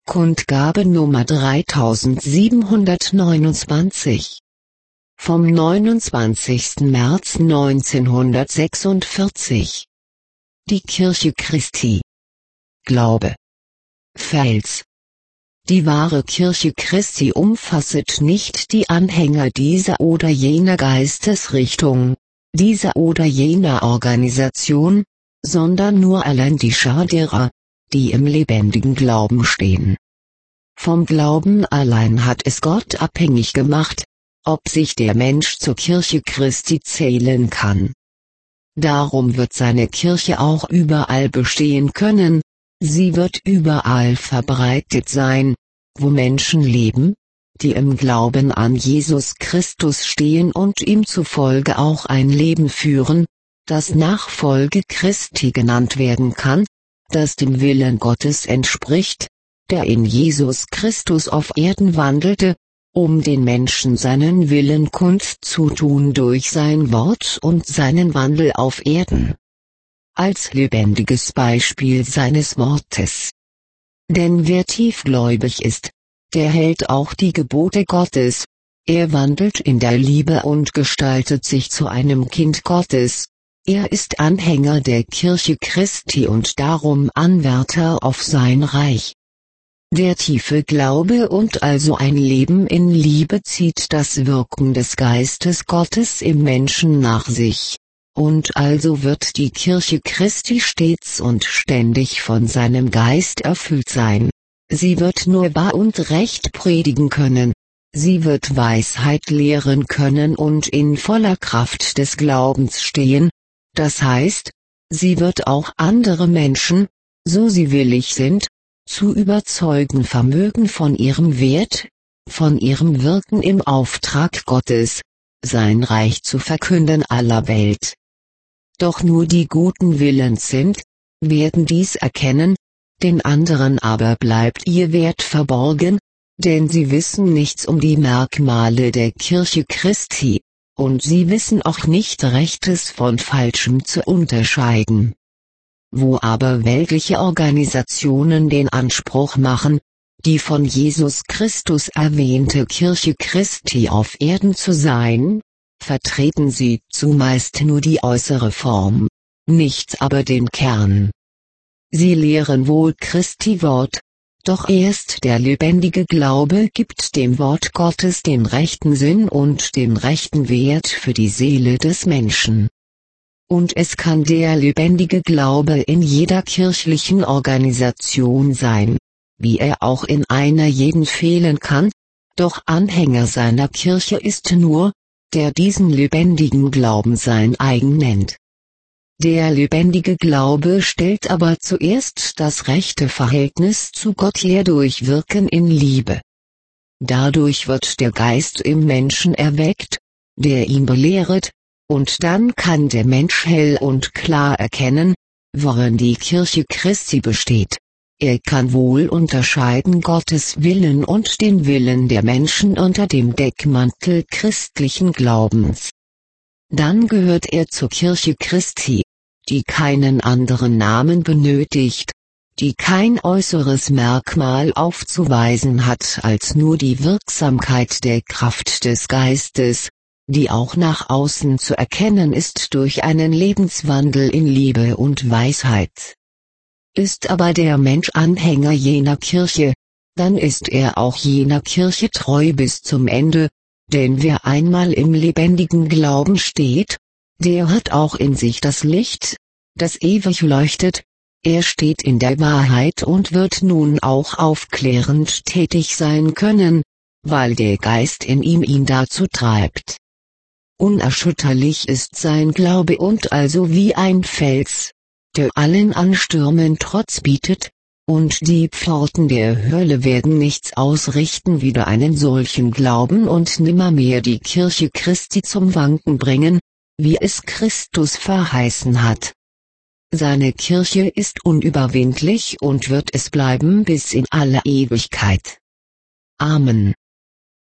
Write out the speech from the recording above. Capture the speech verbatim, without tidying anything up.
Kundgabe Nummer dreitausendsiebenhundertneunundzwanzig. Vom neunundzwanzigsten März neunzehnhundertsechsundvierzig. Die Kirche Christi. Glaube. Fels. Die wahre Kirche Christi umfasset nicht die Anhänger dieser oder jener Geistesrichtung, dieser oder jener Organisation, sondern nur allein die Schar derer, die im lebendigen Glauben stehen. Vom Glauben allein hat es Gott abhängig gemacht, ob sich der Mensch zur Kirche Christi zählen kann. Darum wird seine Kirche auch überall bestehen können, sie wird überall verbreitet sein, wo Menschen leben, die im Glauben an Jesus Christus stehen und ihm zufolge auch ein Leben führen, das Nachfolge Christi genannt werden kann, das dem Willen Gottes entspricht, der in Jesus Christus auf Erden wandelte, um den Menschen seinen Willen kundzutun durch sein Wort und seinen Wandel auf Erden. Als lebendiges Beispiel seines Wortes. Denn wer tiefgläubig ist, der hält auch die Gebote Gottes, er wandelt in der Liebe und gestaltet sich zu einem Kind Gottes. Er ist Anhänger der Kirche Christi und darum Anwärter auf sein Reich. Der tiefe Glaube und also ein Leben in Liebe zieht das Wirken des Geistes Gottes im Menschen nach sich, und also wird die Kirche Christi stets und ständig von seinem Geist erfüllt sein. Sie wird nur wahr und recht predigen können, sie wird Weisheit lehren können und in voller Kraft des Glaubens stehen. Das heißt, sie wird auch andere Menschen, so sie willig sind, zu überzeugen vermögen von ihrem Wert, von ihrem Wirken im Auftrag Gottes, sein Reich zu verkünden aller Welt. Doch nur die guten Willens sind, werden dies erkennen, den anderen aber bleibt ihr Wert verborgen, denn sie wissen nichts um die Merkmale der Kirche Christi. Und sie wissen auch nicht Rechtes von Falschem zu unterscheiden. Wo aber weltliche Organisationen den Anspruch machen, die von Jesus Christus erwähnte Kirche Christi auf Erden zu sein, vertreten sie zumeist nur die äußere Form, nicht aber den Kern. Sie lehren wohl Christi Wort, doch erst der lebendige Glaube gibt dem Wort Gottes den rechten Sinn und den rechten Wert für die Seele des Menschen. Und es kann der lebendige Glaube in jeder kirchlichen Organisation sein, wie er auch in einer jeden fehlen kann, doch Anhänger seiner Kirche ist nur, der diesen lebendigen Glauben sein eigen nennt. Der lebendige Glaube stellt aber zuerst das rechte Verhältnis zu Gott her durch Wirken in Liebe. Dadurch wird der Geist im Menschen erweckt, der ihn belehret, und dann kann der Mensch hell und klar erkennen, worin die Kirche Christi besteht. Er kann wohl unterscheiden Gottes Willen und den Willen der Menschen unter dem Deckmantel christlichen Glaubens. Dann gehört er zur Kirche Christi, die keinen anderen Namen benötigt, die kein äußeres Merkmal aufzuweisen hat als nur die Wirksamkeit der Kraft des Geistes, die auch nach außen zu erkennen ist durch einen Lebenswandel in Liebe und Weisheit. Ist aber der Mensch Anhänger jener Kirche, dann ist er auch jener Kirche treu bis zum Ende, denn wer einmal im lebendigen Glauben steht, der hat auch in sich das Licht, das ewig leuchtet, er steht in der Wahrheit und wird nun auch aufklärend tätig sein können, weil der Geist in ihm ihn dazu treibt. Unerschütterlich ist sein Glaube und also wie ein Fels, der allen Anstürmen Trotz bietet, und die Pforten der Hölle werden nichts ausrichten wider einen solchen Glauben und nimmermehr die Kirche Christi zum Wanken bringen, wie es Christus verheißen hat. Seine Kirche ist unüberwindlich und wird es bleiben bis in alle Ewigkeit. Amen.